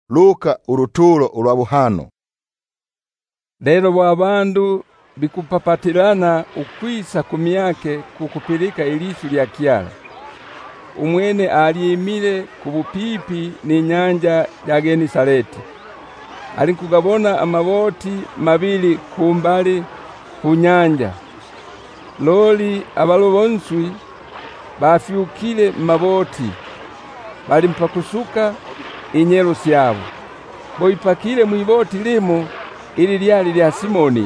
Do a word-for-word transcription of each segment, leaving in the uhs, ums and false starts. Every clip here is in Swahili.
Luka uruturo urwabuhano. Lero bwabandu bikupapatirana ukwisa kumyake kukupilika ilisu lya kyala. Umwene aliyimile kubupipi ni nyanja ya Genisareti. Alinkugabona amaboti mabili kumbali kunyanja. Loli abalobonswi bafyukile maboti. Balimpakusuka inyelo syabo. Boipakile mwiboti limo ili lyali lya Simoni.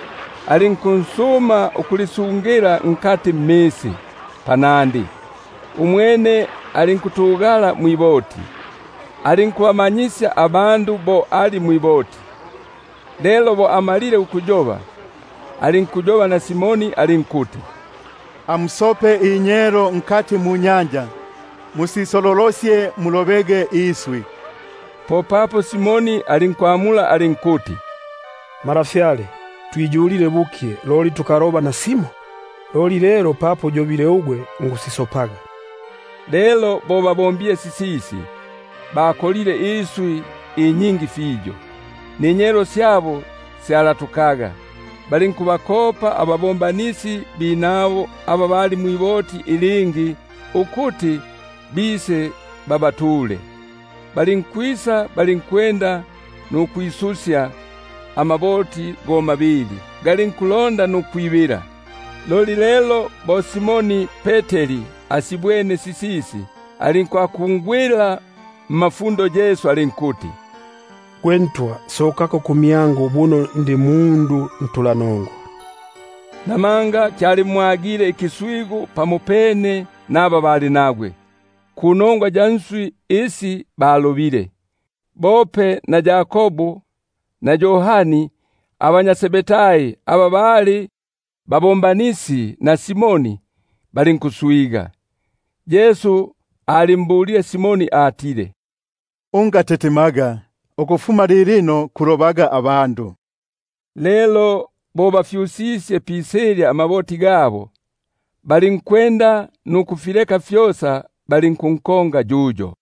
Alinkunsuma ukulisungira nkati mmisi panandi. Umwene alinkutugala mwiboti. Alinkuamanyisya abandu bo ali mwiboti. Lelo bo amalile ukujoba. Alinkujoba na Simoni alinkuti, amusope inyero nkati mu nyanja, musisololosye mulobege iswi. Popapo Simoni alinkwamula alinkuti, marafyale, twijulile bukie loli tukaroba na simo. Loli lero papo jobile ugwe ngusisopaga. Lelo bo babombie sisisi, bakolile iswi inyingi fijo. Ninyero syabo syalatukaga. Balinkubakopa ababombanisi binabo aba bali mwiboti ilingi ukuti bise babatule. Balinkwisa balinkwenda nukwisusya amaboti go mabili. Galinkulonda nukwibira. Loli lelo bo Simoni Peteri asibwene sisisi alinkwa mafundo Yesu alinkuti, kwentwa sokako kumyango buno ndi mundu ntulanongo. Namanga cyali mwagire ikiswigu pamupene naba bali nagwe. Kunongwa janswi isi balobile. Bope na Jakobo na Yohani abanyasebetai aba bali babombanisi na Simoni balinkuswiga. Yesu alimbulia Simoni atile, ungatetemaga okufuma lirino kurobaga abandu. Lelo boba fyusisye piselia amaboti gabo. Balinkwenda nukufileka fyosa balinkunkonga jujo.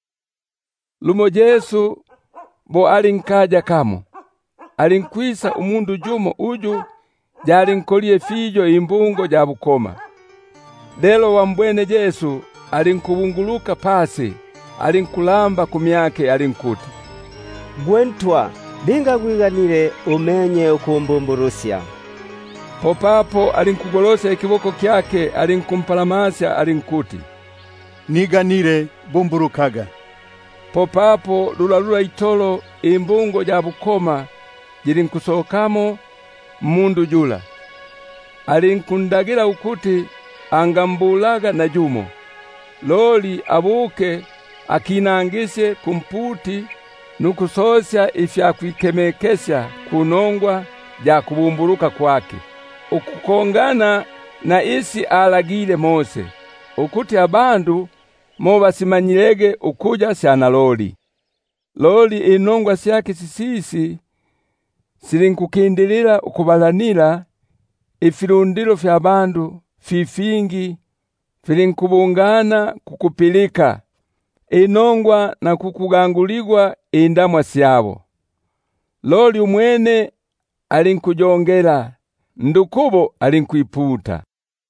Lumo Yesu bo alinkaja kamo. Alinkwisa umundu jumo uju jalinkolie fijo imbungo ja bukoma. Lelo wambwene Yesu alinkubunguluka pasi, alinkulamba kumyake alinkuti, gwentwa binga gwiganire umenye ukumbumburusya. Popapo alinkugolosya ikiboko kyake alinkumpalamasya alinkuti, niganire bumburukaga. Popapo lulalula itolo imbungo ja bukoma jilinkusokamo mundu jula. Alinkundagira ukuti angambulaga na jumo. Loli abuke akinangisye kumputi nukusosya ifya kwikemekesya kunongwa ja kubumburuka kwake. Ukukongana na isi alagile Mose, ukuti abandu mobasimanyilege ukuja syana loli. Loli inongwa syake sisisi silinkukindilila ukubalanila ifilundilo fya bandu fifingi filinkubungana kukupilika inongwa na kukuganguligwa indamwa syabo. Loli umwene alinkujongela, ndukubo alinkwiputa.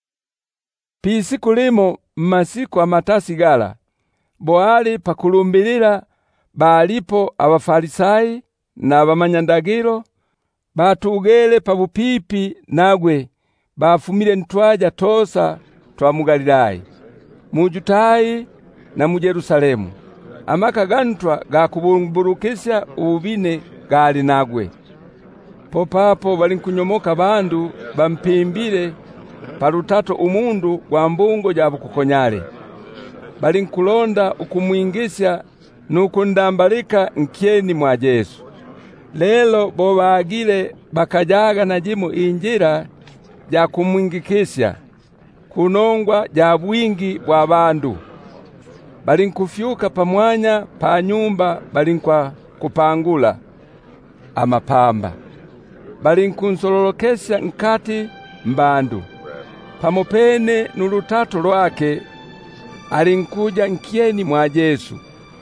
Pisi kulimo masiku amatasi gala, boali pakulumbilila balipo abafarisayi na abamanyandagiro batugele pabupipi nagwe bafumile ntwaja tosa twa mu Galilaya, mu Judaya na mu Yerusalemu. Amaka gantwa gakubumburukisya ubine gali nagwe. Popapo balinkunyomoka bandu bampimbile parutato umundu gwa mbungo ja bukukonyale. Balinkulonda ukumwingisya nukundambalika nkyeni mwa Yesu. Lelo bo bagile bakajaga na jimu injira ja kumwingikisya kunongwa ja bwingi bwa bandu. Balinkufyuka pamwanya pa nyumba balinkwa kupangula amapamba. Balinkunsololokesya nkati mbandu. Pamopene nulutato lwake alinkuja nkyeni mwa Yesu.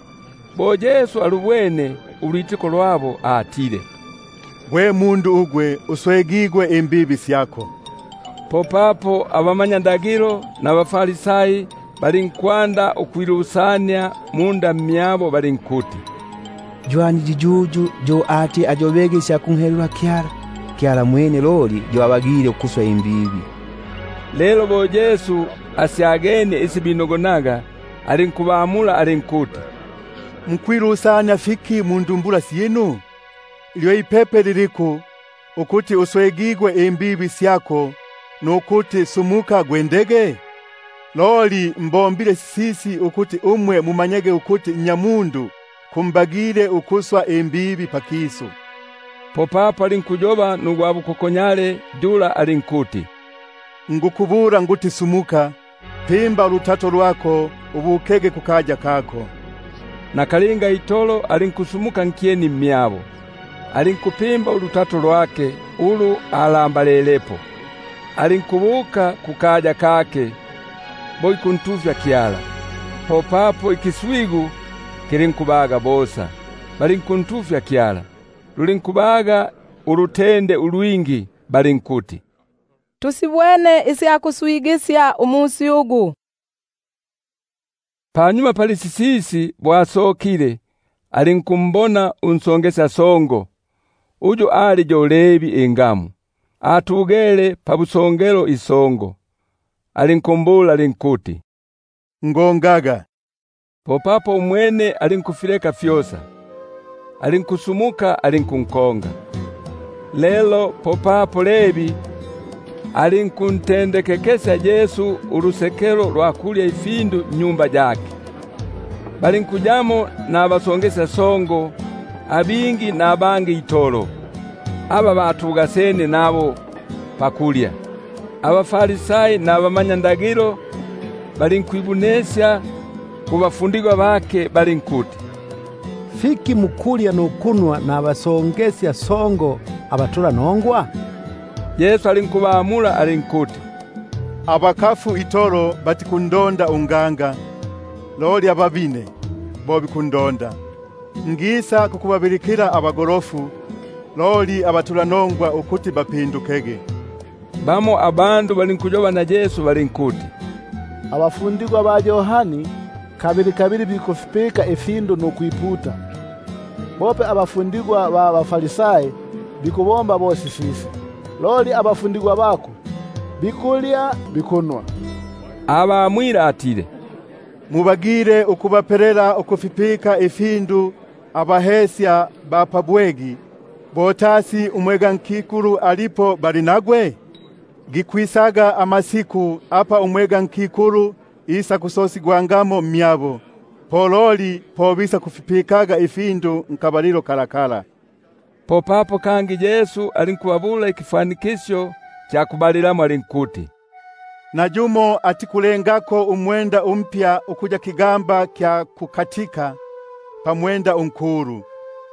Bo Yesu alubwene ulwitiko lwabo atile, gwe mundu ugwe uswegigwe imbibi syako. Popapo abamanyandagiro n'abafarisayi balinkwanda okwilusanya munda myabo balinkuti, Joani jijuju jo ati ajobegesha kunherura kyara kyara mwene loli jo abagire okuswa imbibi. Lelo bo Yesu asyagene isibinogonaga alinkubamula alinkuti, Mkwilusanya fiki mundumbula siyenu? Ilyo ipepe liliku ukuti uswegigwe imbibi syako nukuti sumuka gwendege? Loli mbombile sisi ukuti umwe mumanyege ukuti nyamundu kumbagire ukuswa imbibi pakisu. Popapo alinkujoba nugwabu kokonyale dula alinkuti, Ngukubura nguti sumuka, pimba lutato lwako ubukege kukaja kako. Na kalinga itolo alinkusumuka nkieni myabo, alinkupimba ulutato lwake ulu alambalelepo, alinkubuka kukaja kake boi kuntuvya kyala. Popapo ikiswigu kilinkubaga bosa, balinkuntuvya kyala, lulinkubaga urutende ulwingi balinkuti, Tusibwene isi akuswigisya umusi ugu. Panyuma palisisisi bwasokile, alinkumbona unsongesa songo, ujo ali jo Levi engamu, atugele pabusongelo isongo. Alinkumbula alinkuti, Ngongaga. Popapo umwene alinkufileka fyosa, alinkusumuka alinkunkonga. Lelo popapo Levi alinkuntendekekesya Yesu urusekero lwakulya ifindu nyumba jake. Balinkujamo na basongesa songo abingi na abangi itolo, aba batugasene nabo pakulya. Abafarisayi na abamanyandagiro balinkwibunesya kubafundigwa bake balinkuti, Fiki mukulya nukunwa na abasongesya songo abatula nongwa? Yesu alinkubamula alinkuti, Abakafu itolo batikundonda unganga, loli ababine bobi kundonda. Ngisa kukubabirikira abagorofu, loli abatula nongwa ukuti bapindukege. Bamo abandu balinkujoba na Yesu balinkuti, Abafundigwa ba Yohani kabiri kabiri bikufipika ifindu nukwiputa. Bope abafundigwa ba Abafarisayi bikubomba bosisisi. Loli abafundigwa bako bikulya bikunwa. Abamwira atile, Mubagire ukubaperera ukufipika ifindu abahesya bapabwegi, botasi umwega nkikuru alipo balinagwe? Gikwisaga amasiku apa umwega nkikuru isa kusosigwangamo myabo, pololi pobisa kufipikaga ifindu nkabalilo kalakala. Popapo kangi Yesu alinkubabula ikifanikisyo cha kubalilamo alinkuti, Najumo atikulengako umwenda umpya ukuja kigamba kya kukatika pamwenda unkuru.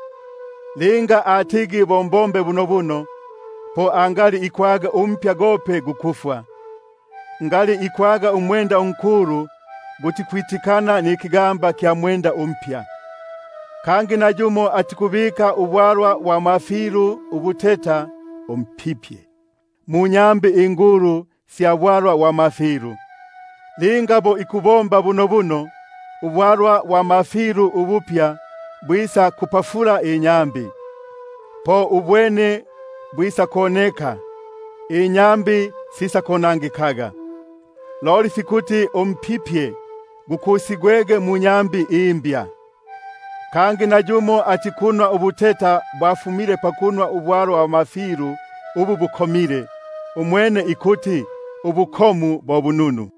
Linga atigi bombombe buno buno, po angali ikwaga umpya gope gukufwa. Ngali ikwaga umwenda unkuru gutikwitikana ni kigamba kya mwenda umpya. Kangi najumo atikubika ubwarwa wa mafiru ubuteta umpipye. Munyambi inguru siya ubwarwa wa mafiru. Lingabo ikubomba buno buno, ubwarwa wa mafiru ubupya bwisa kupafura inyambi. Po ubwene bwisa koneka, inyambi sisa konangikaga. Loli fikuti umpipye gukusigwege munyambi imbya. Kangi najumo atikunwa ubuteta bwafumire pakunwa ubwarwa wa mafiru ubu bukomire, umwene ikuti ubukomu bobununu.